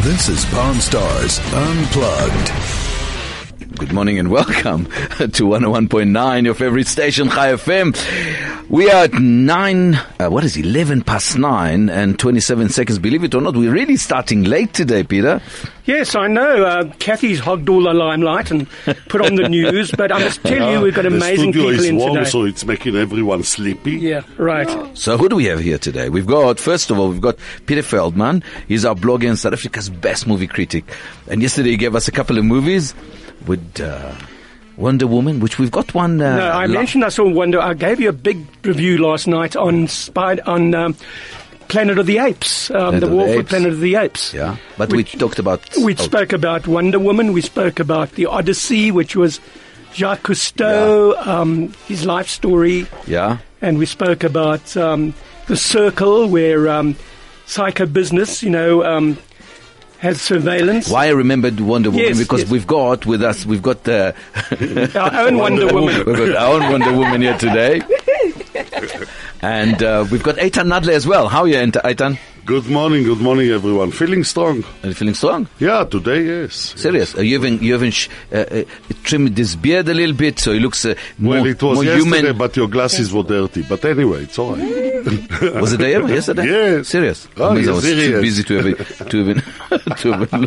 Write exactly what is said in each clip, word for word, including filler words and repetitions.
This is Pawn Stars Unplugged. Good morning and welcome to one oh one point nine, your favorite station, Chai F M. We are at nine, uh, what is it, eleven past nine and twenty-seven seconds. Believe it or not, we're really starting late today, Peter. Yes, I know. Uh, Kathy's hogged all the limelight and put on the news, but I must tell you, we've got amazing people in today. The studio is warm, so it's making everyone sleepy. Yeah, right. So who do we have here today? We've got, first of all, we've got Peter Feldman. He's our blogger and South Africa's best movie critic. And yesterday he gave us a couple of movies with uh, Wonder Woman, which we've got one. Uh, no, I la- mentioned I saw Wonder. I gave you a big review last night on Spide, on um, Planet of the Apes, um, the War for Planet of the Apes. Yeah, but which, we talked about. We oh. spoke about Wonder Woman. We spoke about the Odyssey, which was Jacques Cousteau, yeah. um, his life story. Yeah, and we spoke about um, The Circle, where um, Psycho Business, you know. Um, has surveillance. Why I remembered Wonder Woman? Yes, because yes. we've got with us, we've got uh, our own Wonder Woman. We've got our own Wonder Woman here today. And uh, we've got Eitan Nadler as well. How are you, Eitan? Good morning, good morning, everyone. Feeling strong. Are you feeling strong? Yeah, today, yes. Serious? Yes. Uh, you haven't, you haven't sh- uh, uh, trimmed this beard a little bit, so he looks uh, more, well, it was more yesterday, human. But your glasses were dirty. But anyway, it's all right. Was it there yesterday? Yes. Serious? Oh, I mean, yes, I was serious. too busy to have it, to have it, to have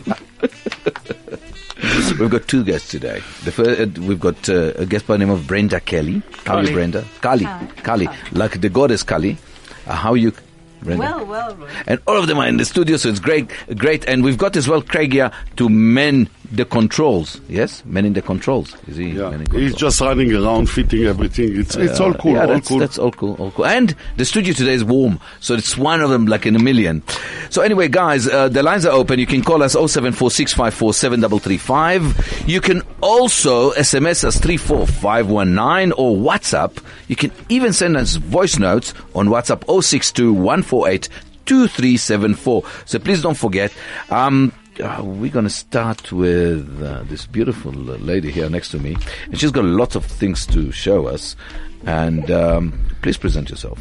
it. We've got two guests today. The first, uh, we've got uh, a guest by the name of Brenda Kelly. How are you, Brenda? Kali. Kali. Like the goddess Kali. Uh, how are you, Brenda? Well, well, Roy. And all of them are in the studio, so it's great, great. And we've got as well Craig here to man the controls. Yes, manning the controls. Is he? Yeah. manning controls? He's just running around, fitting everything. It's it's Uh, all cool, yeah, all that's, cool. That's all cool, all cool. And the studio today is warm, so it's one of them like in a million. So anyway, guys, uh, the lines are open. You can call us oh seven four six five four seven three three five. You can also S M S us three four five one nine or WhatsApp. You can even send us voice notes on WhatsApp oh six two one four eight two three seven four. So please don't forget. Um, Uh, we're going to start with uh, this beautiful uh, lady here next to me. And she's got lots of things to show us. And um, please present yourself.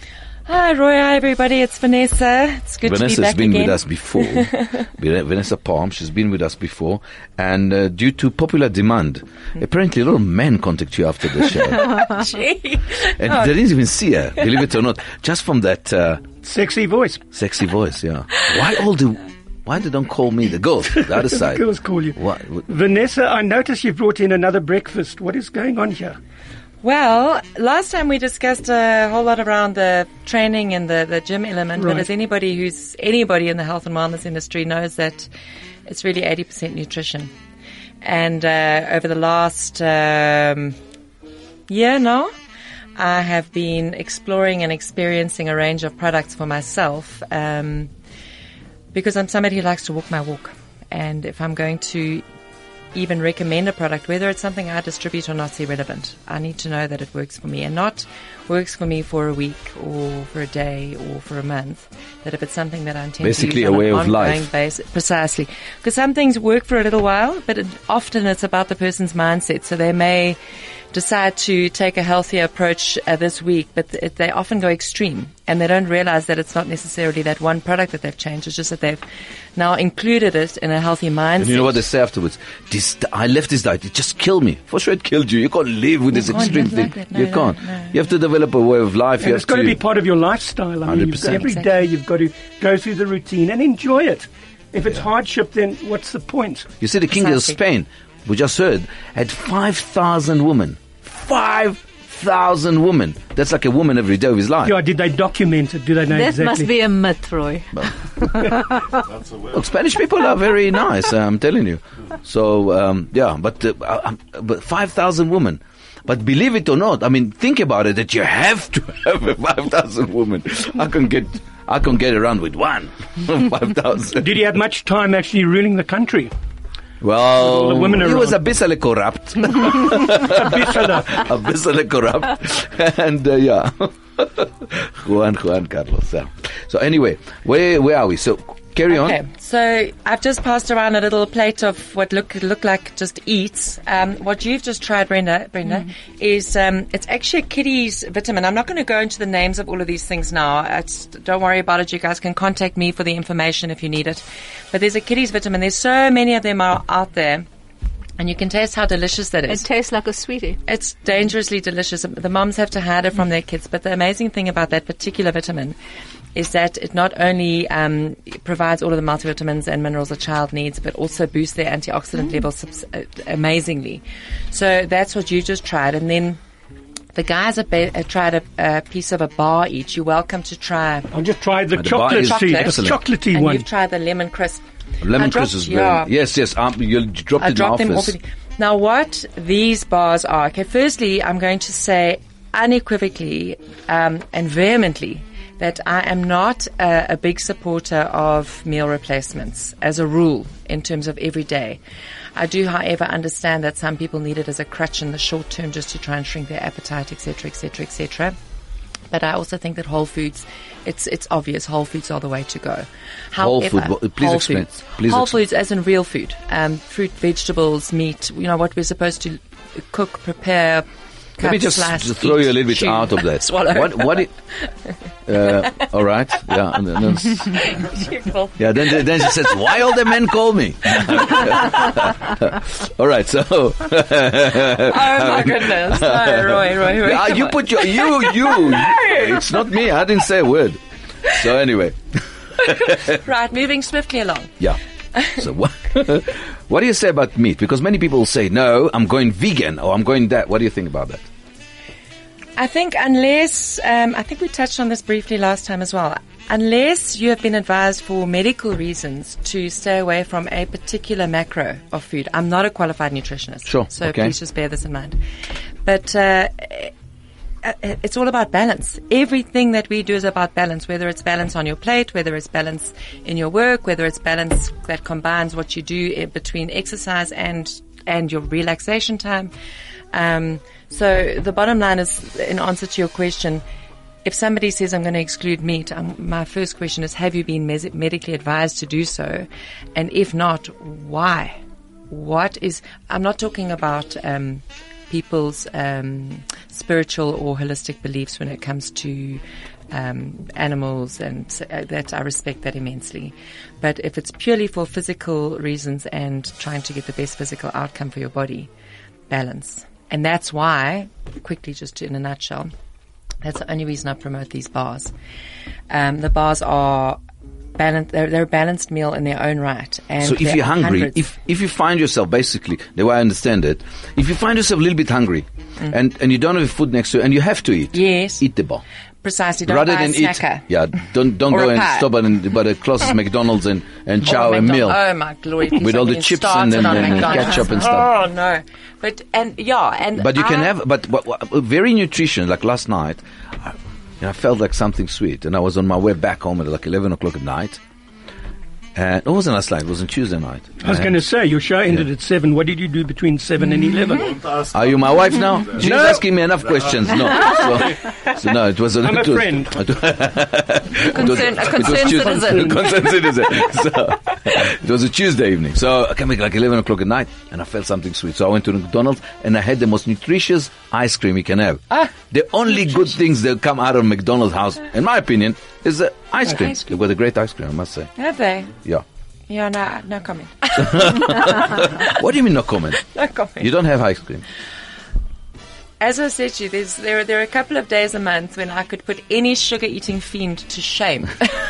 Hi, Roy. Hi, everybody. It's Vanessa. It's good Vanessa's to be back been again. with us before. Vanessa Palm, she's been with us before. And uh, due to popular demand, apparently a lot of men contact you after the show. Gee. And Oh. they didn't even see her, believe it or not. Just from that uh, Sexy voice. sexy voice, yeah. Why all the... Why they don't call me the girls, the other side? The girls call you. What, what? Vanessa, I notice you've brought in another breakfast. What is going on here? Well, last time we discussed a whole lot around the training and the, the gym element, Right. but as anybody who's anybody in the health and wellness industry knows that it's really eighty percent nutrition. And uh, over the last um, year now, I have been exploring and experiencing a range of products for myself. Um, Because I'm somebody who likes to walk my walk. And if I'm going to even recommend a product, whether it's something I distribute or not, is irrelevant. I need to know that it works for me and not works for me for a week or for a day or for a month. That if it's something that I intend Basically to use a way on of an ongoing life. basis. Precisely. Because some things work for a little while, but it, often it's about the person's mindset. So they may decide to take a healthier approach uh, this week, but th- they often go extreme and they don't realize that it's not necessarily that one product that they've changed. It's just that they've now included it in a healthy mindset. And you know what they say afterwards? This, I left this diet. It just killed me. For sure it killed you. You can't live with You this can't extreme live thing. like that. No, you no, can't. no. You have to develop a way of life. And you it's have got to to be part of your lifestyle. I mean, you've, one hundred percent. every Exactly. day you've got to go through the routine and enjoy it. If it's hardship, then what's the point? You see, the king of Precisely. Spain, we just heard, had five thousand women. five thousand women. That's like a woman every day of his life. Yeah, did they document it? Do they know That exactly? must be a myth, Roy. Look, Spanish people are very nice, I'm telling you. So, um, yeah, but, uh, uh, but five thousand women. But believe it or not, I mean, think about it, that you have to have a five thousand women. I can get, I can get around with one. five thousand. Did he have much time actually ruling the country? Well, the women he was a around. bit corrupt. Bisala. a bit corrupt. And, uh, yeah. Juan, Juan Carlos. Yeah. So anyway, where, where are we? So, Carry Okay, on. so I've just passed around a little plate of what look look like just eats. Um, what you've just tried, Brenda, Brenda, Mm. is um, it's actually a kiddie's vitamin. I'm not going to go into the names of all of these things now. It's, don't worry about it. You guys can contact me for the information if you need it. But there's a kiddie's vitamin. There's so many of them are out there. And you can taste how delicious that It is. tastes like a sweetie. It's dangerously delicious. The moms have to hide it from their kids. But the amazing thing about that particular vitamin is that it not only um, provides all of the multivitamins and minerals a child needs, but also boosts their antioxidant levels subs- uh, amazingly. So that's what you just tried. And then the guys have ba- uh, tried a, a piece of a bar each. You're welcome to try. I just tried the The bar chocolate, is tea, the excellent. chocolatey And one. you've tried the lemon crisp. Lemon I crisp dropped- is yeah. very. Yes, yes. Um, you dropped I it in dropped the them office. off. Now, what these bars are, okay, firstly, I'm going to say unequivocally um, and vehemently that I am not a, a big supporter of meal replacements as a rule in terms of every day. I do, however, understand that some people need it as a crutch in the short term just to try and shrink their appetite, et cetera, et cetera, et cetera. But I also think that whole foods, it's it's obvious, whole foods are the way to go. Whole However, food, what- please whole explain. foods. Please whole explain. foods as in real food, um, fruit, vegetables, meat, you know, what we're supposed to cook, prepare, Let me cut, just, slice, just throw eat, you a little bit chew, out of that. swallow. What? What? It, uh, all right. Yeah. And then, Beautiful. yeah. Then, then she says, "Why all the men call me?" all right. So. Oh my goodness. No, Roy, Roy, Roy. Ah, come you on. put your you you. It's not me. I didn't say a word. So anyway, Right, moving swiftly along. yeah. So what? What do you say about meat? Because many people say, "No, I'm going vegan," or "I'm going that." What do you think about that? I think unless, um, I think we touched on this briefly last time as well, unless you have been advised for medical reasons to stay away from a particular macro of food. I'm not a qualified nutritionist. Sure, So okay. please just bear this in mind. But uh, it's all about balance. Everything that we do is about balance, whether it's balance on your plate, whether it's balance in your work, whether it's balance that combines what you do in between exercise and, and your relaxation time. Um, so the bottom line is, in answer to your question, if somebody says I'm going to exclude meat, um, my first question is, have you been mes- medically advised to do so? And if not, why? What is, I'm not talking about um, people's um, spiritual or holistic beliefs when it comes to um, animals, and uh, that I respect that immensely. But if it's purely for physical reasons and trying to get the best physical outcome for your body, balance. And that's why, quickly just in a nutshell, that's the only reason I promote these bars. Um, the bars are balanced, they're, they're a balanced meal in their own right. And So if there you're are hungry, hundreds. if if you find yourself, basically, the way I understand it, if you find yourself a little bit hungry, and, and you don't have food next to you, and you have to eat, Mm. Yes. eat the bar. Precisely, don't Rather buy than a snacker. eat, yeah, don't don't Or go a and pie. stop at an- by the closest McDonald's and, and chow Oh, a McDonald's. meal. Oh my glory! please With don't all the get me chips started and then- on and McDonald's. ketchup and stuff. Oh no! But and yeah, and But you can I- have, but what, what, very nutrition. Like last night, I, you know, I felt like something sweet, and I was on my way back home at like eleven o'clock at night. And it wasn't last night; it was on Tuesday night. I was going to say, your show ended at seven. What did you do between seven and eleven? Are you my wife now? She's No. asking me enough questions. No, so, so no, it was. I'm a it was, friend. It was, Concern- a it was concerned Tuesday- citizen. concerned citizen. So, it was a Tuesday evening. So I came back like eleven o'clock at night, and I felt something sweet. So I went to McDonald's, and I had the most nutritious ice cream you can have. Ah, the only good things that come out of McDonald's house, in my opinion, is the ice cream. Ice cream. They've got a great ice cream, I must say. have they? Yeah. Yeah, no, no comment. What do you mean no comment? No comment. You don't have ice cream. As I said to you, there's, there, are, there are a couple of days a month when I could put any sugar-eating fiend to shame.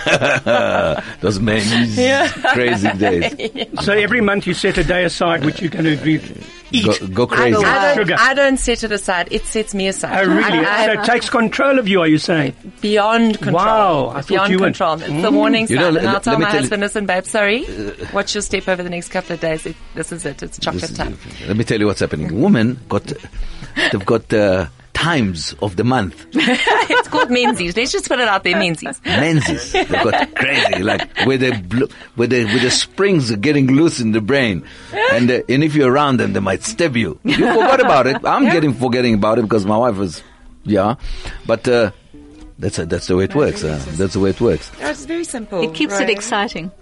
Those many crazy days. So every month you set a day aside which you're going to do, eat. Go, go I crazy. don't, I, Sugar. don't, I don't set it aside. It sets me aside. Oh, really? I, I, So it takes control of you, are you saying? beyond control. Wow, I thought beyond you were- control. It's the warning You sign. know, and let- I'll let tell me my tell you- husband, listen, babe, sorry. Watch your step over the next couple of days. It, this is it. It's chocolate This is- time. Let me tell you what's happening. Women got, they've got uh, times of the month. It's called Menzies. Let's just put it out there, Menzies. Menses. They've got crazy, like where the blo- where the where the springs are getting loose in the brain, and uh, and if you're around them, they might stab you. You forgot about it. I'm getting forgetting about it because my wife was, yeah, but uh, that's uh, that's the way it works. Uh, that's the way it works. Oh, it's very simple. It keeps it right? exciting.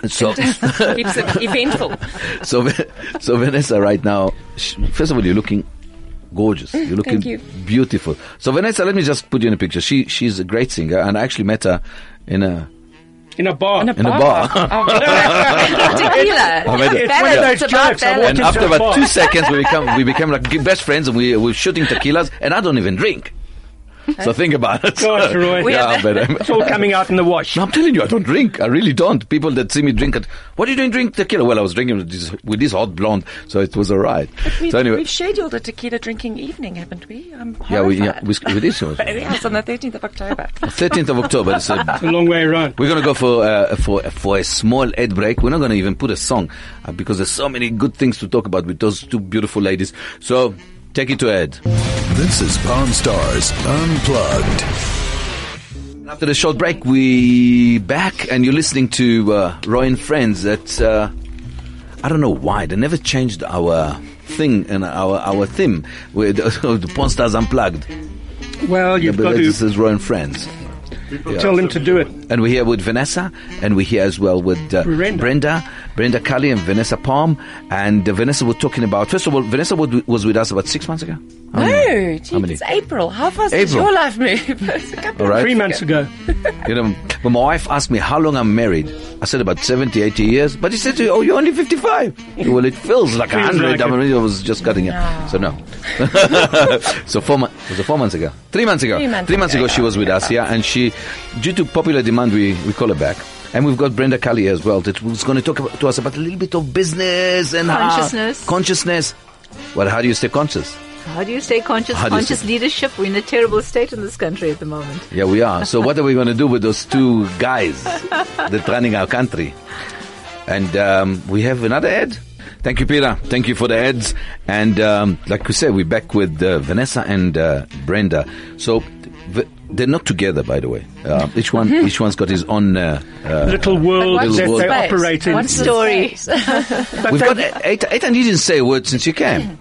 So, Keeps it eventful. so, so Vanessa, right now, sh- first of all, you're looking gorgeous. You're looking you. beautiful. So, Vanessa, let me just put you in a picture. She she's a great singer, and I actually met her in a In a bar. In a in a bar. bar. Oh, tequila. I met her. It's one of those It's about jokes. I balance. walked And into after a about bar. two seconds, we become we became like g- best friends, and we were shooting tequilas. And I don't even drink. So think about it. Gosh, Roy. We yeah, have- but um, It's all coming out in the wash. no, I'm telling you, I don't drink. I really don't. People that see me drink it, what are you doing? Drink tequila? Well, I was drinking with this, with this hot blonde, so it was all right. We've, So anyway, we've scheduled a tequila drinking evening, haven't we? I'm yeah, we yeah horrified. we, we did so. Yeah, it's on the thirteenth of October. thirteenth of October. So It's a long way around. we're gonna go for uh, for for a small ad break. We're not gonna even put a song uh, because there's so many good things to talk about with those two beautiful ladies. So take it to Ed. This is Pawn Stars Unplugged. After the short break, we back, and you're listening to uh, Roy and Friends. That uh, I don't know why they never changed our thing and our our theme with the Pawn Stars Unplugged. Well, Yeah, you've but got this to is Roy and Friends. tell them to do it. And we're here with Vanessa, and we're here as well with uh, Brenda. Brenda, Brenda Cully and Vanessa Palm. And uh, Vanessa was talking about, first of all, Vanessa was was with us about six months ago. How No, many? geez, How many? it's April. How fast does April. your life move? It's a couple All right. of Three months ago. You know, when my wife asked me how long I'm married, I said about seventy, eighty years. But he said to me, oh, you're only fifty-five. Well, it feels like a Feels hundred. like I it. mean, I was just cutting it. No. So no. So four months, was it four months ago? Three months ago. Three months Three months ago, ago, she yeah. was with us here, and she, due to popular demand, we, we call her back. And we've got Brenda Cully as well that was going to talk about, to us about a little bit of business and how- Consciousness. consciousness. Well, how do you stay conscious? How do you stay conscious? How do you Conscious stay- leadership. We're in a terrible state in this country at the moment. Yeah, we are. So what are we going to do with those two guys that running our country? And um, we have another ad. Thank you, Peter. Thank you for the ads. And um, like we said, we're back with uh, Vanessa and uh, Brenda. So v- they're not together, by the way. Uh, each one, each one's got his own. Uh, uh, Little world What's that the they space? operate in. What's the Story. space? But we've they- got eight. Eight, and you didn't say a word since you came.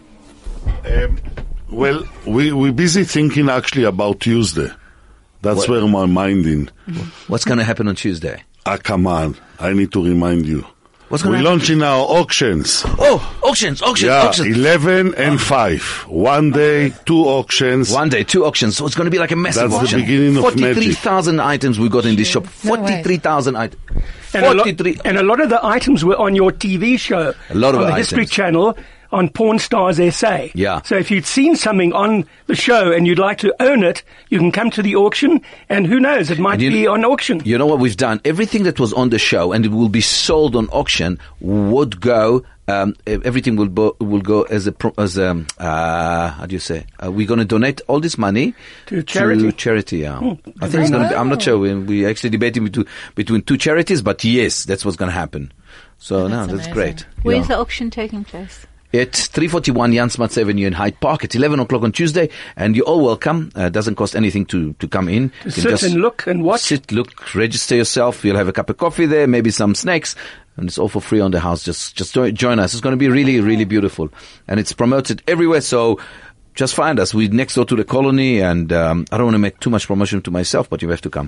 Um, well, we, we're busy thinking actually about Tuesday. That's What? where my mind in. What's going to happen on Tuesday? Ah, come on. I need to remind you. What's going We're to happen? launching our auctions. Oh, auctions, auctions, Yeah, auctions. eleven and five. One day, two auctions. One day, two auctions. So it's going to be like a massive That's the auction. beginning of Forty-three thousand items we got in this shop. No way. Forty-three thousand items. and, a lot, Forty-three. and a lot of the items were on your T V show. A lot of on the items. History Channel on Pawn Stars S A. Yeah. So if you'd seen something on the show and you'd like to own it, you can come to the auction, and who knows, it might And you- be on auction. You know what we've done? Everything that was on the show and it will be sold on auction would go. Um, e- everything will bo- will go as a pro- as um uh how do you say? Uh, we're going to donate all this money To charity. To charity, yeah. I think it's going to be. I'm not sure. We we actually debating between between two charities, but yes, that's what's going to happen. So no, that's that's amazing. great. Where's Yeah. the auction taking place? It's three forty-one Jan Smuts Avenue in Hyde Park at eleven o'clock on Tuesday, and you're all welcome. Uh, doesn't cost anything to, to come in. You can Sit and look and watch. Sit, look, register yourself. You'll have a cup of coffee there, maybe some snacks, and it's all for free on the house. Just just join, join us. It's going to be really, really beautiful, and it's promoted everywhere. So just find us. We're next door to the Colony, and um, I don't want to make too much promotion to myself, but you have to come.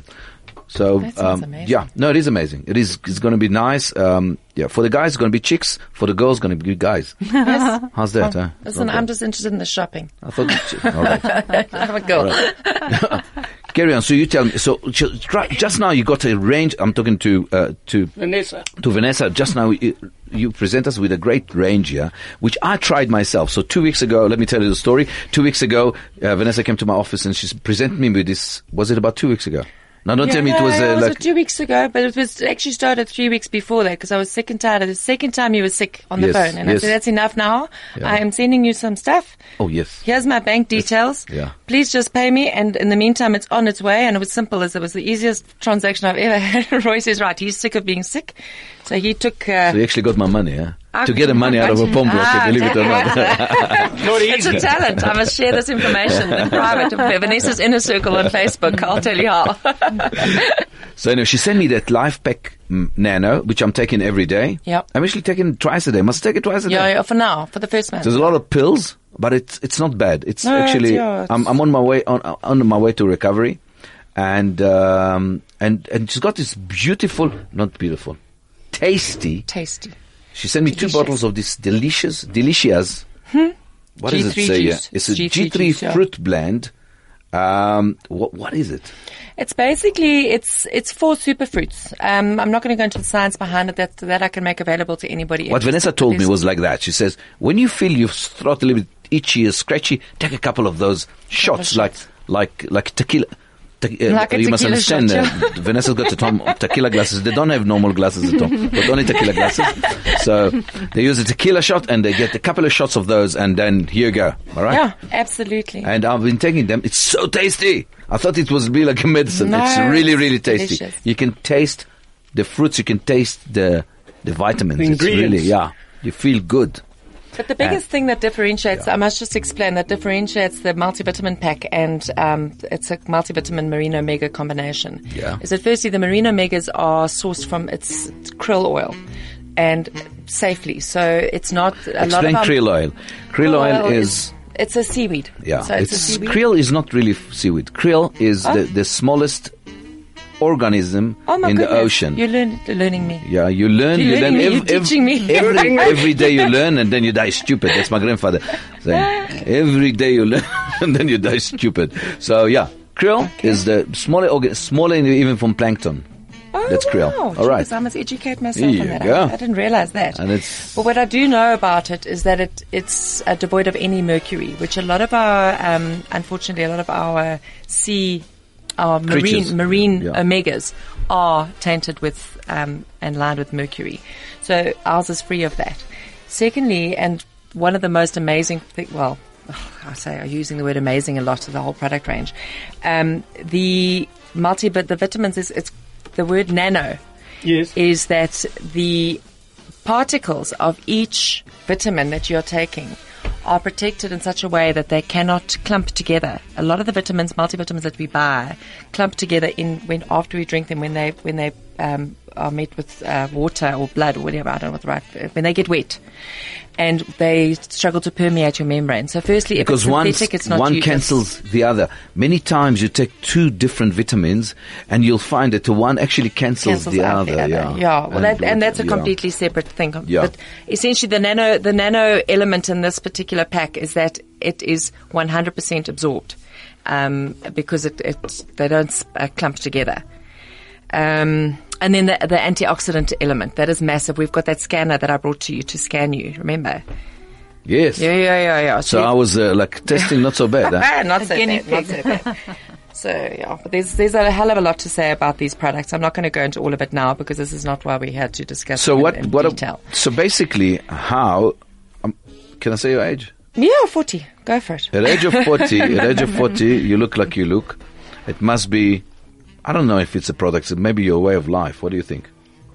So That sounds um, amazing. yeah, no, it is amazing. It is. It's going to be nice. Um, yeah, for the guys, it's going to be chicks. For the girls, it's going to be guys. Yes. How's that? huh? Listen, Okay. I'm just interested in the shopping. I thought. All right. I'm a girl. Carry on. So you tell me. So ju- try- just now you got a range. I'm talking to uh, to Vanessa. to Vanessa. Just now you, you present us with a great range here, which I tried myself. So two weeks ago, let me tell you the story. Two weeks ago, uh, Vanessa came to my office and she presented me with this. Was it about two weeks ago? Now don't tell me it was Yeah, uh, it was like. two weeks ago, but it was actually started three weeks before that because I was sick and tired. The second time you were sick on the Yes, phone, and yes. I said, "That's enough now. Yeah. I am sending you some stuff. Oh yes. Here's my bank details. Yeah. Please just pay me, and in the meantime, it's on its way." And it was simple as it was the easiest transaction I've ever had. Roy says, "Right, he's sick of being sick, so he took." Uh, So you actually got my money, huh? I- To get the money out of a pomp, Ah, believe it or not. Not It's easy. a talent. I must share this information in private. Vanessa's Inner Circle on Facebook. I'll tell you how. So anyway, she sent me that Life Pack mm, Nano, which I'm taking every day. Yep. I'm actually taking it twice a day. Must take it twice a yeah, day. yeah, for now, for the first month. There's a lot of pills, but it's it's not bad. It's No, it's- actually yeah, it's- I'm I'm on my way on on my way to recovery, and um and and she's got this beautiful, not beautiful, tasty. Tasty. She sent me two Delicious. bottles of this delicious, delicious. What does G it three say here? juice. It's a G G three three juice, yeah. fruit blend. Um, what what is it? It's basically it's it's four superfruits. Um, I'm not going to go into the science behind it. That that I can make available to anybody. What Vanessa interested. told me There's- was like that. She says, when you feel your throat a little bit itchy or scratchy, take a couple of those shots, of like shots. like like tequila. Te- uh, Like a you must tequila understand, shot, uh, Vanessa's got the tom- tequila glasses. They don't have normal glasses at all, but only tequila glasses. So they use a tequila shot and they get a couple of shots of those, and then here you go. All right. Yeah, absolutely. And I've been taking them. It's so tasty. I thought it was be like a medicine. No, it's really, it's really tasty. delicious. You can taste the fruits. You can taste the the vitamins. The it's really, ingredients. yeah. You feel good. But the biggest thing that differentiates, I must just explain, that differentiates the multivitamin pack and um, it's a multivitamin marine omega combination. Yeah. Is that firstly, the marine omegas are sourced from its krill oil and safely. So it's not a lot of Explain our- krill oil. Krill oil is, It's a seaweed. yeah. So it's, it's a seaweed. krill is not really f- seaweed. Krill is the, the smallest organism Oh my in goodness. the ocean. You're learn, learning me. Yeah, you learn. You're you learn learning me, ev- you're ev- teaching me. every every day you learn, and then you die stupid. That's my grandfather saying. Every day you learn, and then you die stupid. So yeah, krill is the smaller organ, smaller even from plankton. Oh, That's krill. wow. All right. Jeepers, I must educate myself There on you that. go. I, I didn't realize that. And it's- But what I do know about it is that it it's uh, devoid of any mercury, which a lot of our, um, unfortunately, a lot of our sea, our Creatures. marine marine Yeah. omegas are tainted with um, and lined with mercury. So ours is free of that. Secondly, and one of the most amazing thing, well, I say I'm using the word amazing a lot of the whole product range. Um, the multi, but the vitamins is it's the word nano. Yes. Is that the particles of each vitamin that you're taking are protected in such a way that they cannot clump together. A lot of the vitamins, multivitamins that we buy, clump together in when after we drink them when they when they um, are met with uh, water or blood or whatever. I don't know what the right when they get wet, and they struggle to permeate your membrane. So, firstly, if Because it's one, synthetic, it's not one u- cancels the other. Many times you take two different vitamins and you'll find that the one actually cancels, cancels the, out other, the other. Yeah, Yeah, well, that, and that's a yeah. completely separate thing. Yeah. But essentially, the nano the nano element in this particular pack is that it is one hundred percent absorbed um, because it, it they don't uh, clump together. Um, and then the, the antioxidant element that is massive. We've got that scanner that I brought to you to scan you. Remember? Yes. Yeah, yeah, yeah, yeah. So I was uh, like testing not so bad. Huh? Ah, not A so guinea bad, not pig. so bad. So yeah, but there's there's a hell of a lot to say about these products. I'm not going to go into all of it now because this is not why we had to discuss So it in, what? in what? detail. So basically, how? Um, can I say your age? Yeah, forty. Go for it. At age of forty, at age of forty, you look like you look. It must be. I don't know if it's a product. It may be your way of life. What do you think?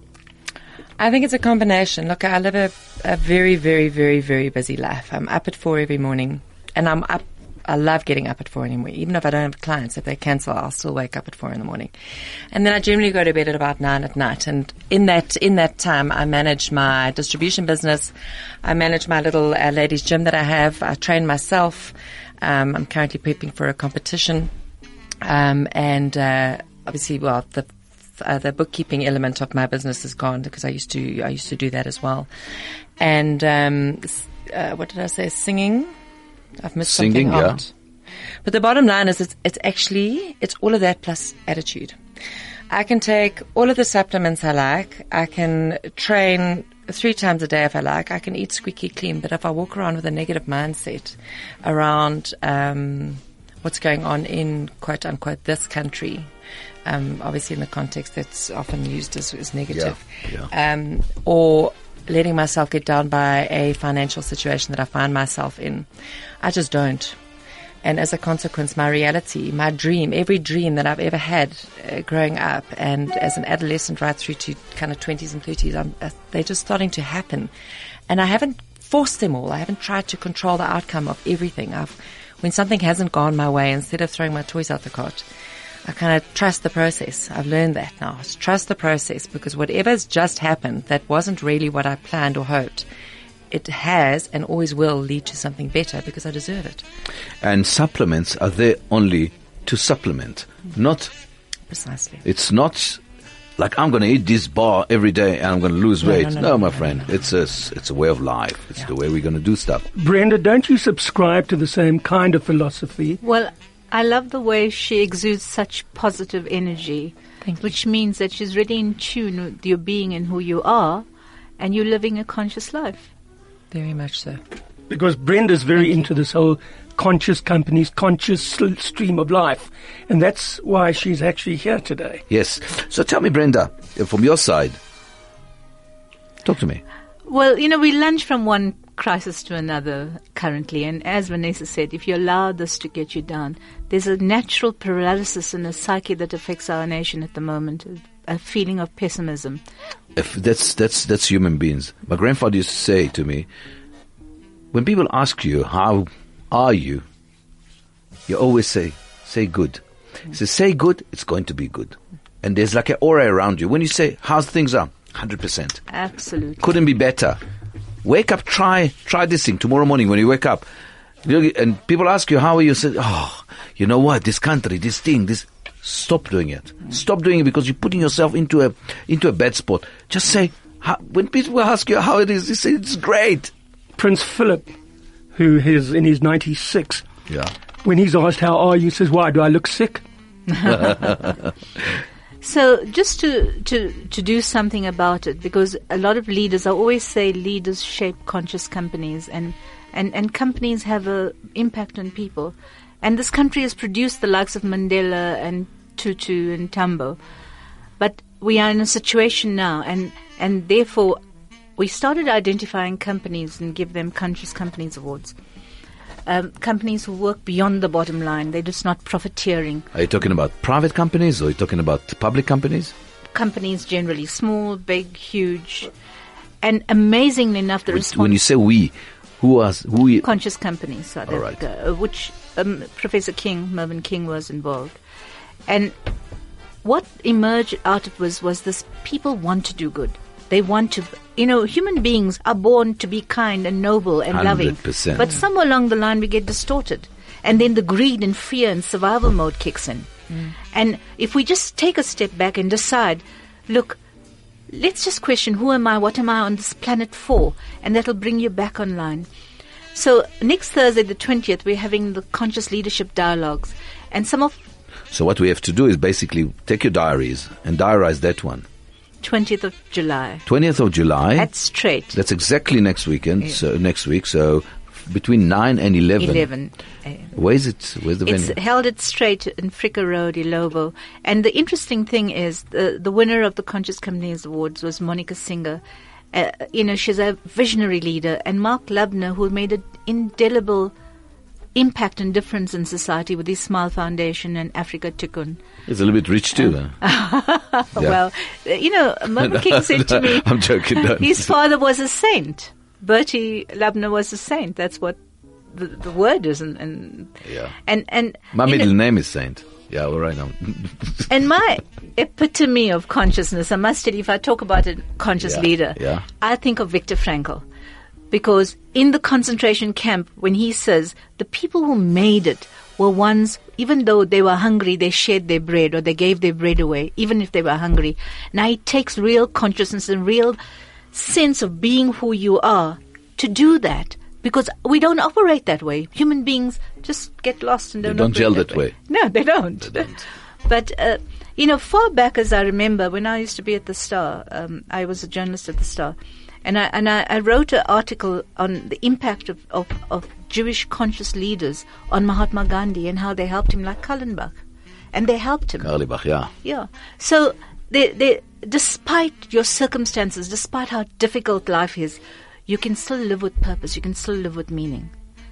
I think it's a combination. Look, I live a, a very, very, very, very busy life. I'm up at four every morning, and I'm up. I love getting up at four in the morning. Even if I don't have clients, if they cancel, I'll still wake up at four in the morning, and then I generally go to bed at about nine at night. And in that in that time, I manage my distribution business. I manage my little uh, ladies' gym that I have. I train myself. Um, I'm currently prepping for a competition, um, and uh, obviously, well, the Uh, the bookkeeping element of my business is gone because I used to I used to do that as well, and um, s- uh, what did I say? Singing. I've missed Singing, something yeah. out. But the bottom line is, it's, it's actually it's all of that plus attitude. I can take all of the supplements I like. I can train three times a day if I like. I can eat squeaky clean. But if I walk around with a negative mindset around um, what's going on in quote unquote this country. Um, obviously, in the context that's often used as, as negative, Yeah, Um, or letting myself get down by a financial situation that I find myself in. I just don't. And as a consequence, my reality, my dream, every dream that I've ever had uh, growing up and as an adolescent right through to kind of twenties and thirties, I'm, uh, they're just starting to happen. And I haven't forced them all. I haven't tried to control the outcome of everything. I've, when something hasn't gone my way, instead of throwing my toys out the cart, I kind of trust the process. I've learned that now. It's trust the process, because whatever's just happened that wasn't really what I planned or hoped, it has and always will lead to something better because I deserve it. And supplements are there only to supplement, not. Precisely. It's not like I'm going to eat this bar every day and I'm going to lose No, weight. no, No, no, no, my no, friend. It's a, s- it's a way of life. It's Yeah. the way we're going to do stuff. Brenda, don't you subscribe to the same kind of philosophy? Well, I love the way she exudes such positive energy, Thank you. which means that she's really in tune with your being and who you are, and you're living a conscious life. Very much so. Because Brenda's very into this whole conscious companies, conscious sl- stream of life. And that's why she's actually here today. Yes. So tell me, Brenda, uh, from your side, talk to me. Well, you know, we lunge from one crisis to another currently, and as Vanessa said, if you allow this to get you down, there's a natural paralysis in the psyche that affects our nation at the moment, a feeling of pessimism. If that's that's that's human beings. My grandfather used to say to me, when people ask you how are you, you always say say good. He says say good, it's going to be good. And there's like an aura around you. When you say how's things are, hundred percent. Absolutely. Couldn't be better. Wake up, try try this thing tomorrow morning when you wake up. You- And people ask you how are you, say, oh, you know what, this country, this thing, this. Stop doing it. Stop doing it because you're putting yourself into a into a bad spot. Just say, how, when people ask you how it is, you say it's great. Prince Philip, who is in his ninety-six, Yeah. when he's asked, how are you, says, why, do I look sick? So just to, to, to do something about it, because a lot of leaders, I always say leaders shape conscious companies, and, and, and companies have an impact on people. And this country has produced the likes of Mandela and Tutu and Tambo. But we are in a situation now, and, and therefore we started identifying companies and give them Conscious Companies Awards. Um, companies who work beyond the bottom line. They're just not profiteering. Are you talking about private companies or are you talking about public companies? Companies generally, small, big, huge. And amazingly enough, the When, response... when you say we, who are who? You, Conscious Companies, South All right. Africa, uh, which um, Professor King, Mervyn King, was involved. And what emerged out of was was this: people want to do good. They want to, you know, human beings are born to be kind and noble and one loving. hundred percent. But somewhere along the line we get distorted. And then the greed and fear and survival mode kicks in. And if we just take a step back and decide, look, let's just question, who am I, what am I on this planet for? And that'll bring you back online. So next Thursday, the twentieth, we're having the Conscious Leadership Dialogues. And some of So what we have to do is basically take your diaries and diarize that one. twentieth of July twentieth of July. at Straight, That's exactly next weekend. So next week. So f- between nine and eleven. eleven a.m. Where is it? Where's the It's venue? held at Straight in Fricka Road, Ilovo. And the interesting thing is, the, the winner of the Conscious Companies Awards was Monica Singer. Uh, you know, she's a visionary leader. And Mark Lubner, who made an indelible impact and difference in society with his Smile Foundation and Africa Tikkun. It's a little bit rich too. huh? Yeah. Well, uh, you know, Mervyn King said to me, I'm joking. Don't. his father was a saint. Bertie Lubner was a saint. That's what the, the word is. And, and, Yeah. and, and My you know, middle name is Saint. Yeah, well, right now. And my epitome of consciousness, I must tell you, if I talk about a conscious Yeah, leader, yeah. I think of Viktor Frankl. Because in the concentration camp, when he says the people who made it were ones, even though they were hungry, they shared their bread or they gave their bread away, even if they were hungry. Now it takes real consciousness and real sense of being who you are to do that. Because we don't operate that way. Human beings just get lost and They don't don't operate gel that that way. No, they don't. They don't. But, uh, you know, far back as I remember, when I used to be at the Star, um, I was a journalist at the Star, and I and I, I wrote an article on the impact of, of, of Jewish conscious leaders on Mahatma Gandhi and how they helped him, like Kallenbach. And they helped him. Karlibach, yeah. Yeah. So, they, they, despite your circumstances, despite how difficult life is, you can still live with purpose. You can still live with meaning.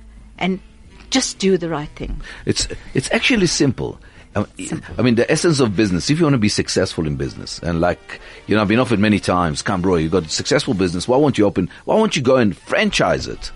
And just do the right thing. It's it's actually simple. I mean, I mean, the essence of business, if you want to be successful in business, and like, you know, I've been offered many times, come bro, you've got a successful business, why won't you open, why won't you go and franchise it?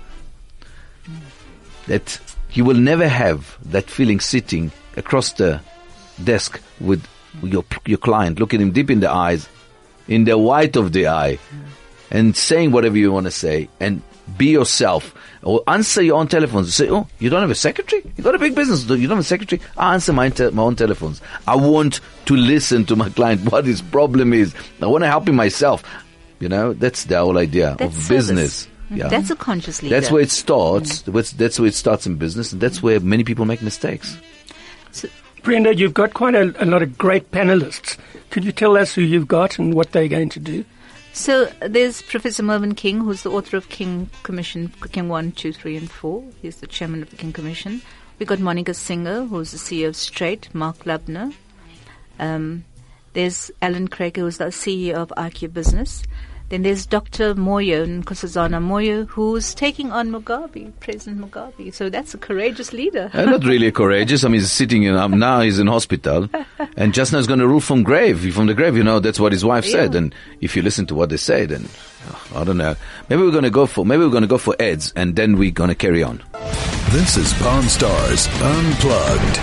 That you will never have that feeling sitting across the desk with your your client, look at him deep in the eyes, in the white of the eye, and saying whatever you want to say and be yourself. Or answer your own telephones. Say, oh, you don't have a secretary? You got a big business. You don't have a secretary? I answer my, te- my own telephones. I want to listen to my client, what his problem is. I want to help him myself. You know, that's the whole idea That's of business. service. Yeah. That's a conscious leader. That's where it starts. Mm. That's where it starts in business, and that's where many people make mistakes. So, Brenda, you've got quite a, a lot of great panelists. Could you tell us who you've got and what they're going to do? So there's Professor Mervyn King, who's the author of King Commission, King one, two, three, and four. He's the chairman of the King Commission. We got Monica Singer, who's the C E O of Straight, Mark Lubner. Um, there's Alan Craig, who's the C E O of I Q Business. Then there's Doctor Moyo, Nkosazana Moyo, who's taking on Mugabe, President Mugabe. So that's a courageous leader. Uh, not really courageous. I mean, he's sitting in, um, now he's in hospital, and just now he's going to rule from grave, from the grave. You know, that's what his wife said. Yeah. And if you listen to what they say, then oh, I don't know. Maybe we're going to go for, maybe we're going to go for ads, and then we're going to carry on. This is Pawn Stars Unplugged.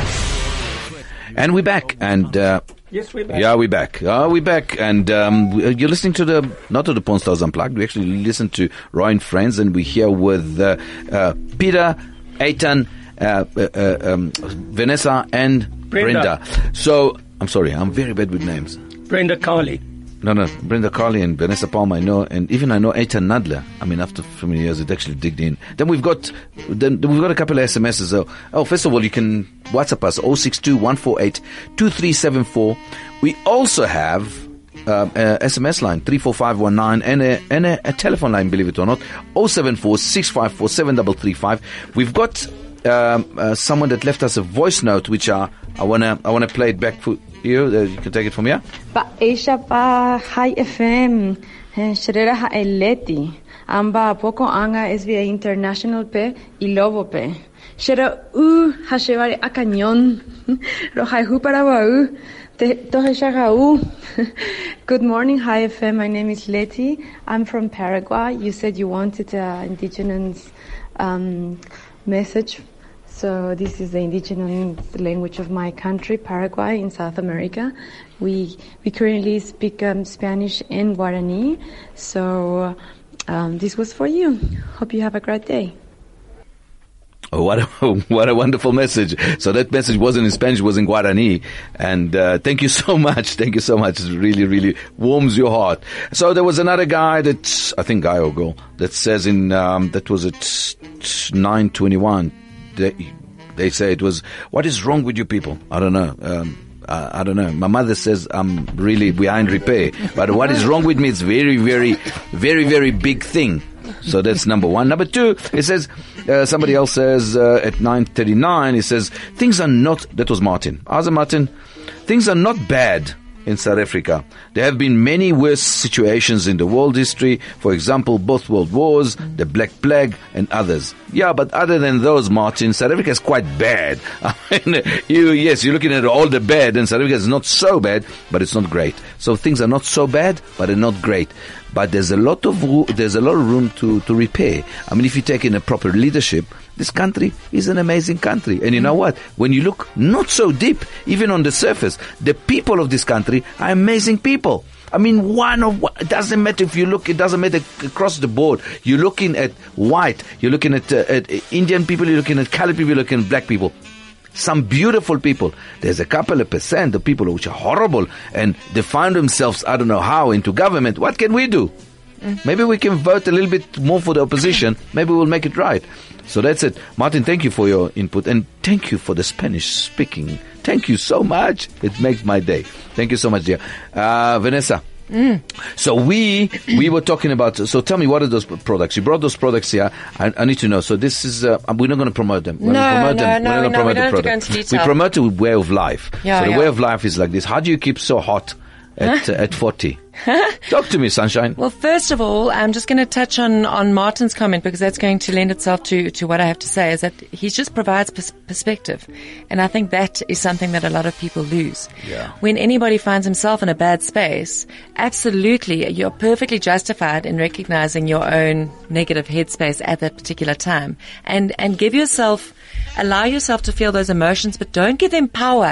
And we're back, and uh, Yes, we're back. yeah, we're back. Uh, we're back, and um, we- you're listening to the not to the Pawn Stars Unplugged. We actually listen to Roy and Friends, and we're here with uh, uh, Peter, Eitan, uh, uh, uh, um, Vanessa, and Brenda. Brenda. So I'm sorry, I'm very bad with names. Brenda Carley. No, no, Brenda Carley and Vanessa Palmer, I know, and even I know Eitan Nadler. I mean, after so many years, it actually digged in. Then we've got, then we've got a couple of S M Ses. So, oh, first of all, you can WhatsApp us, oh six two, one four eight, two three seven four. We also have um, a S M S line, three four five one nine, and a, and a, a telephone line, believe it or not, oh seven four, six five four, seven three three five. We've got um, uh, someone that left us a voice note, which uh, I wanna, I wanna play it back for you. Uh, you can take it from here. Pa Asia pa High F M, Sherera ha eleti, amba poco anga S V A International pe ilobo pe. Shera u hashevari a cañón, roja hu para u, te tohe shaga u. Good morning, High F M. My name is Leti. I'm from Paraguay. You said you wanted an indigenous um, message. So this is the indigenous language of my country, Paraguay, in South America. We we currently speak um, Spanish and Guarani. So um, this was for you. Hope you have a great day. Oh, what a, what a wonderful message. So that message wasn't in Spanish, it was in Guarani. And uh, thank you so much. Thank you so much. It really, really warms your heart. So there was another guy that, I think guy or girl, that says in, um, that was at nine twenty-one. They, they say it was, what is wrong with you people? I don't know. Um, I, I don't know. My mother says I'm really behind repair. But what is wrong with me? It's very, very, very, very big thing. So that's number one. Number two, it says, uh, somebody else says uh, at nine thirty-nine, it says, things are not, that was Martin. How's Martin? Things are not bad in South Africa. There have been many worse situations in the world history. For example, both world wars, the Black Plague, and others. Yeah, but other than those, Martin, South Africa is quite bad. I mean, you, yes, you're looking at all the bad, and South Africa is not so bad, but it's not great. So things are not so bad, but they're not great. But there's a lot of ro- there's a lot of room to, to repair. I mean, if you take in a proper leadership, this country is an amazing country. And you know what? When you look not so deep, even on the surface, the people of this country are amazing people. I mean, one of it doesn't matter if you look. It doesn't matter across the board. You're looking at white. You're looking at, uh, at Indian people. You're looking at colored people. You're looking at black people. Some beautiful people. There's a couple of percent of people which are horrible and they find themselves, I don't know how, into government. What can we do? Mm. Maybe we can vote a little bit more for the opposition. Maybe we'll make it right. So that's it. Martin, thank you for your input and thank you for the Spanish speaking. Thank you so much. It makes my day. Thank you so much, dear. Uh, Vanessa. Mm. So we we were talking about. So tell me, what are those products? You brought those products here. I, I need to know. So this is. Uh, we're not going to promote them. We're No, promote no, them. no, We're not no, promote we the don't have to go product. into detail. We promote a way of life. Yeah, so the yeah. way of life is like this. How do you keep so hot at uh, at forty? Talk to me, sunshine. Well, first of all, I'm just going to touch on, on Martin's comment because that's going to lend itself to, to what I have to say is that he just provides pers- perspective. And I think that is something that a lot of people lose. Yeah. When anybody finds himself in a bad space, absolutely, you're perfectly justified in recognizing your own negative headspace at that particular time. And, and give yourself, allow yourself to feel those emotions, but don't give them power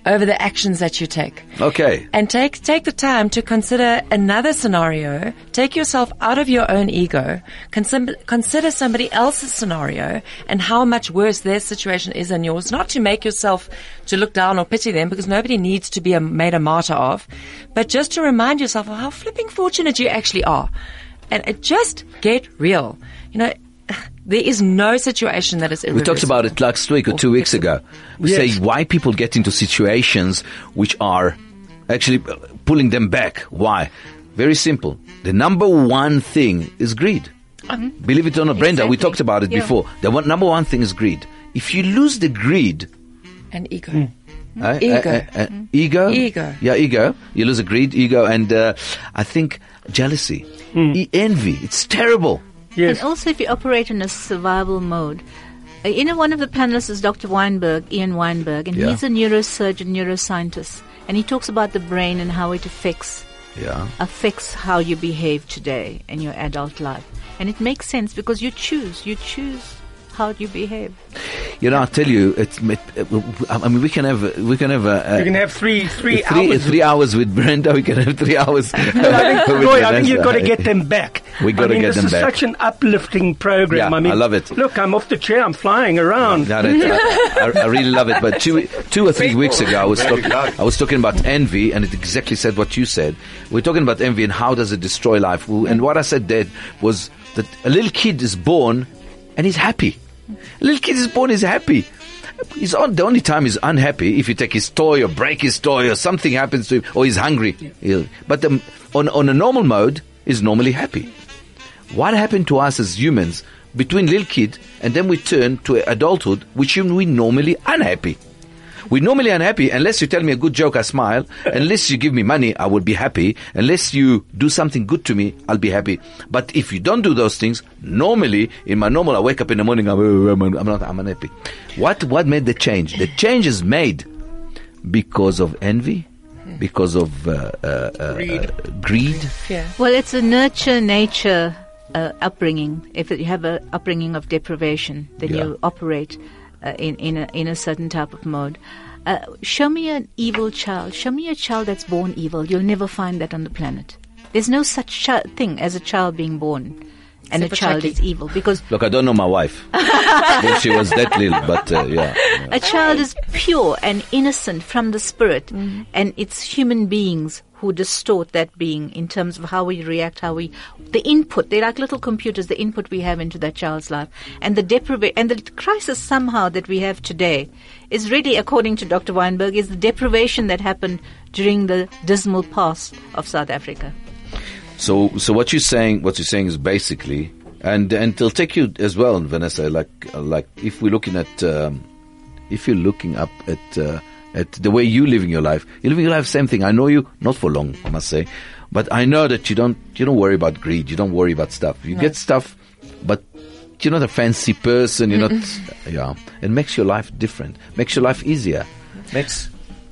over the actions that you take. Okay. And take take the time to consider another scenario. Take yourself out of your own ego. Consider, consider somebody else's scenario and how much worse their situation is than yours. Not to make yourself to look down or pity them, because nobody needs to be a, made a martyr of, but just to remind yourself of how flipping fortunate you actually are. And uh, just get real. You know, there is no situation that is irreversible. We talked about it last week or two weeks ago. We Yes. say why people get into situations which are actually pulling them back. Why? Very simple. The number one thing is greed. Believe it or not, Brenda, we Exactly. talked about it Yeah. before. The one, number one thing is greed. If you lose the greed, And ego. uh, Ego. uh, uh, uh, ego, Ego. yeah, ego. You lose a greed, ego, and uh, I think jealousy, e- envy. It's terrible. Yes. And also, if you operate in a survival mode, uh, you know, one of the panelists is Doctor Weinberg, Ian Weinberg, and Yeah. he's a neurosurgeon, neuroscientist, and he talks about the brain and how it affects Yeah. affects how you behave today in your adult life. And it makes sense because you choose, you choose how you behave. You know, I'll tell you, it's, it, I mean, we can have, we can have, a, You can have three three, three, hours. three hours with Brenda. We can have three hours. I think, with Roy, I think you've Vanessa. got to get them back. We got I to mean, get this them is back. such an uplifting program. Yeah, I mean, I love it. Look, I'm off the chair. I'm flying around. No, that, I, I really love it. But two, two or three weeks ago, I was Very talking, good. I was talking about envy, and it exactly said what you said. We're talking about envy and how does it destroy life. And what I said there was that a little kid is born and he's happy. A little kid is born, he's happy. He's on, the only time he's unhappy if you take his toy or break his toy or something happens to him or he's hungry. He'll- But um, on, on a normal mode, he's normally happy. What happened to us as humans between little kid and then we turn to adulthood, which we normally unhappy. We're normally unhappy unless you tell me a good joke, I smile. Unless you give me money, I will be happy. Unless you do something good to me, I'll be happy. But if you don't do those things, normally, in my normal, I wake up in the morning, I'm, I'm, I'm not, I'm unhappy. What, what made the change? The change is made because of envy, because of uh, uh, uh, Greed. uh, greed. Yeah. Well, it's a nurture-nature uh, upbringing. If you have an upbringing of deprivation, then Yeah. you operate uh, in in a, in a certain type of mode. Uh, show me an evil child. Show me a child that's born evil. You'll never find that on the planet. There's no such chi- thing as a child being born and Except a for child Chucky. is evil, because Look, I don't know my wife. Well, she was that little, but uh, yeah. a child is pure and innocent from the spirit, and it's human beings who distort that being in terms of how we react, how we, the input. They're like little computers, the input we have into that child's life. And the depriva- and the crisis somehow that we have today is really, according to Doctor Weinberg, is the deprivation that happened during the dismal past of South Africa. So, so what you're saying, what you're saying is basically, and and it'll take you as well, Vanessa. Like, uh, like if we're looking at, um, if you're looking up at uh, at the way you living your life, you're living your life same thing. I know you not for long, I must say, but I know that you don't you don't worry about greed. You don't worry about stuff. You get stuff, but you're not a fancy person. You're not, yeah. It makes your life different. Makes your life easier. Makes.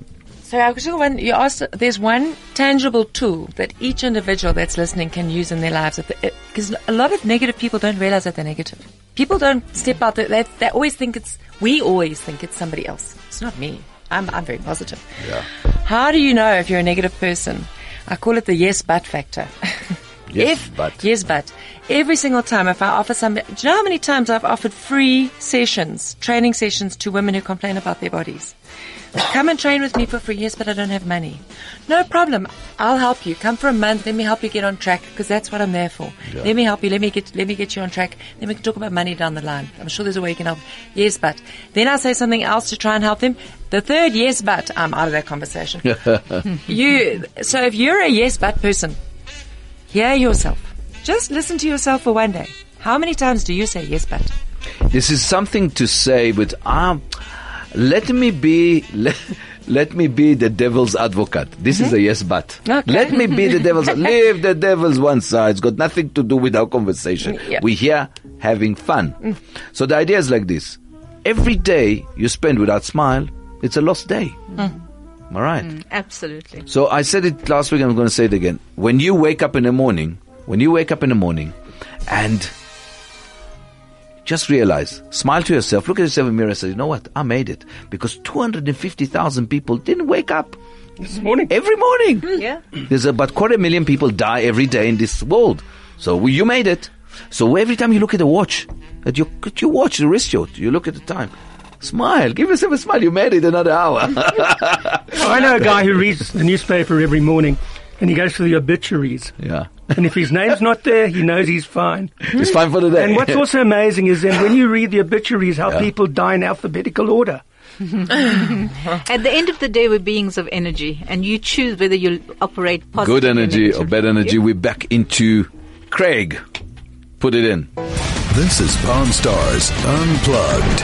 So I was when you asked, there's one tangible tool that each individual that's listening can use in their lives. Because a lot of negative people don't realize that they're negative. People don't step out. They, they always think it's, we always think it's somebody else. It's not me. I'm, I'm very positive. Yeah. How do you know if you're a negative person? I call it the yes but factor. Yes, if, but. Yes, but. Every single time if I offer somebody, do you know how many times I've offered free sessions, training sessions to women who complain about their bodies? Come and train with me for free. Yes, but I don't have money. No problem. I'll help you. Come for a month. Let me help you get on track, because that's what I'm there for. Yeah. Let me help you. Let me get let me get you on track. Then we can talk about money down the line. I'm sure there's a way you can help. Yes, but. Then I say something else to try and help them. The third yes, but, I'm out of that conversation. you. So if you're a yes, but person, hear yourself. Just listen to yourself for one day. How many times do you say yes, but? This is something to say, but um, let me be let, let me be the devil's advocate. This is a yes, but. Okay. Let me be the devil's. Leave the devil's one side. It's got nothing to do with our conversation. Yeah. We're here having fun. So the idea is like this: every day you spend without smile, it's a lost day. All right. Absolutely. So I said it last week, I'm going to say it again. When you wake up in the morning, when you wake up in the morning and just realize, smile to yourself, look at yourself in the mirror and say, you know what, I made it. Because two hundred fifty thousand people didn't wake up This morning. every morning. Yeah. There's about quarter million people die every day in this world. So we- you made it. So every time you look at the watch, at your, at your watch, the wristwatch, you look at the time. Smile. Give yourself a smile. You made it another hour. I know a guy who reads the newspaper every morning, and he goes through the obituaries. yeah. And if his name's not there, he knows he's fine. It's fine for the day. And what's also amazing is then when you read the obituaries, how Yeah. people die in alphabetical order. At the end of the day, we're beings of energy, and you choose whether you'll operate positive Good energy or negative. bad energy. Yeah. We're back into Craig. Put it in. This is Pawn Stars Unplugged.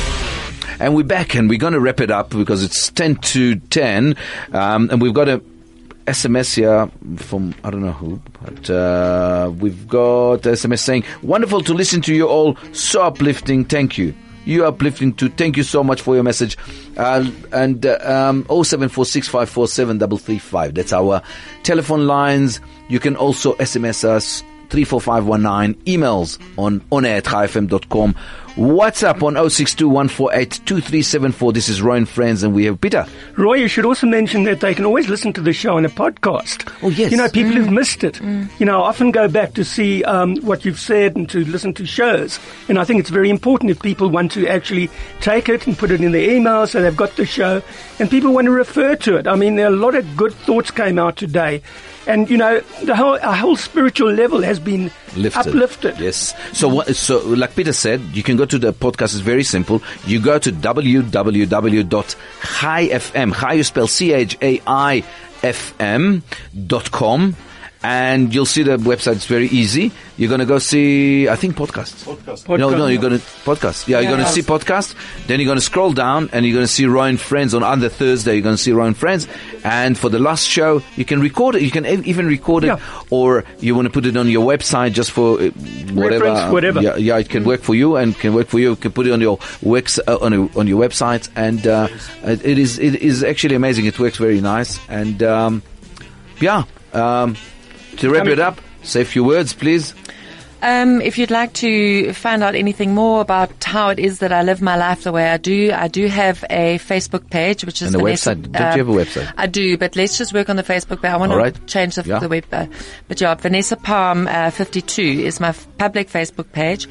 And we're back, and we're going to wrap it up because it's ten to ten. Um, and we've got a S M S here from, I don't know who, but uh, we've got S M S saying, wonderful to listen to you all. So uplifting. Thank you. You are uplifting too. Thank you so much for your message. Uh, and uh, um, oh seven four six five four seven three three five. That's our telephone lines. You can also S M S us three four five one nine. Emails on onair at chai f m dot com. WhatsApp on oh six two one four eight two three seven four. This is Roy and Friends, and we have Peter. Roy, you should also mention that they can always listen to the show on a podcast. Oh, yes. You know, people who've missed it. You know, I often go back to see um, what you've said and to listen to shows. And I think it's very important if people want to actually take it and put it in their email so they've got the show and people want to refer to it. I mean, there are a lot of good thoughts came out today. And, you know, the whole, our whole spiritual level has been Lifted. uplifted. Yes. So, what, so like Peter said, you can go to the podcast. It's very simple. You go to w w w dot chai f m. Chai you spell C H A I F M dot com. And you'll see the website. It's very easy. You're going to go see, I think, podcasts. Podcast. No, no, Podcast. you're going to, podcast. Yeah, you're going to see podcast. Then you're going to scroll down and you're going to see Roy and Friends on other Thursday. You're going to see Roy and Friends. And for the last show, you can record it. You can ev- even record it. Yeah. Or you want to put it on your website just for uh, whatever. Reference, whatever. Yeah, yeah, it can work for you and can work for you. You can put it on your wex, uh, on, your, on your website. And uh, it it is it is actually amazing. It works very nice. And um, yeah, um, to wrap I mean- it up, say a few words, please. Um, if you'd like to find out anything more about how it is that I live my life the way I do, I do have a Facebook page, which is And a Vanessa, website. Don't you have a website? I do, but let's just work on the Facebook page. I want All to right. change the, Yeah. the web. Uh, but yeah, Vanessa Palm uh, fifty-two is my f- public Facebook page.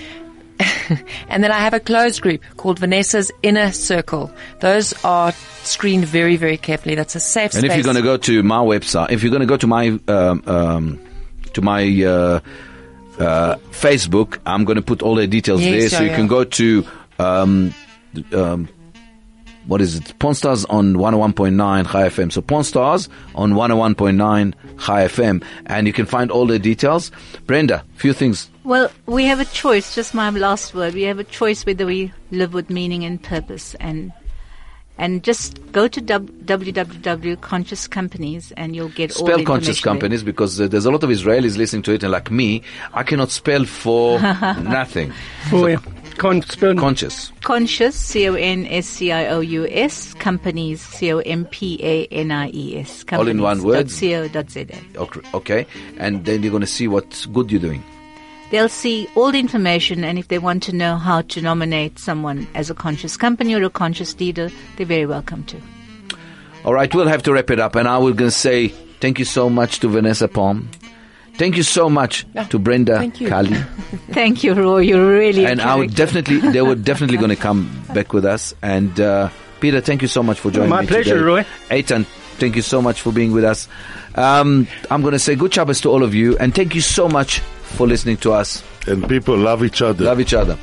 And then I have a closed group called Vanessa's Inner Circle. Those are screened very, very carefully. That's a safe And space. if you're going to go to my website, if you're going to go to my um, um, to my uh, uh, Facebook, I'm going to put all the details Yes, there, yeah, so you yeah. can go to um, um, what is it? Pawn Stars on one oh one point nine Chai F M. So Pawn Stars on one oh one point nine Chai F M, and you can find all the details. Brenda, few things. Well, we have a choice, just my last word. We have a choice whether we live with meaning and purpose. And and just go to w w w dot conscious companies and you'll get all the Spell conscious information there. companies, because uh, there's a lot of Israelis listening to it, and like me, I cannot spell for nothing. Oh, yeah. Can't spell. Conscious. Conscious, C O N S C I O U S, companies, C O M P A N I E S. All in one word? Co dot Z A. Okay, okay. And then you're going to see what good you're doing. They'll see all the information, and if they want to know how to nominate someone as a conscious company or a conscious leader, they're very welcome to. All right, we'll have to wrap it up, and I will going to say thank you so much to Vanessa Palm. Thank you so much Yeah, to Brenda thank you. Kali. Thank you, Roy. You're really a And I would character. definitely, they were definitely going to come back with us. And uh, Peter, thank you so much for joining My me pleasure, today. Roy. Eitan, thank you so much for being with us. Um, I'm going to say good Shabbos to all of you, and thank you so much for listening to us. And people love each other. Love each other.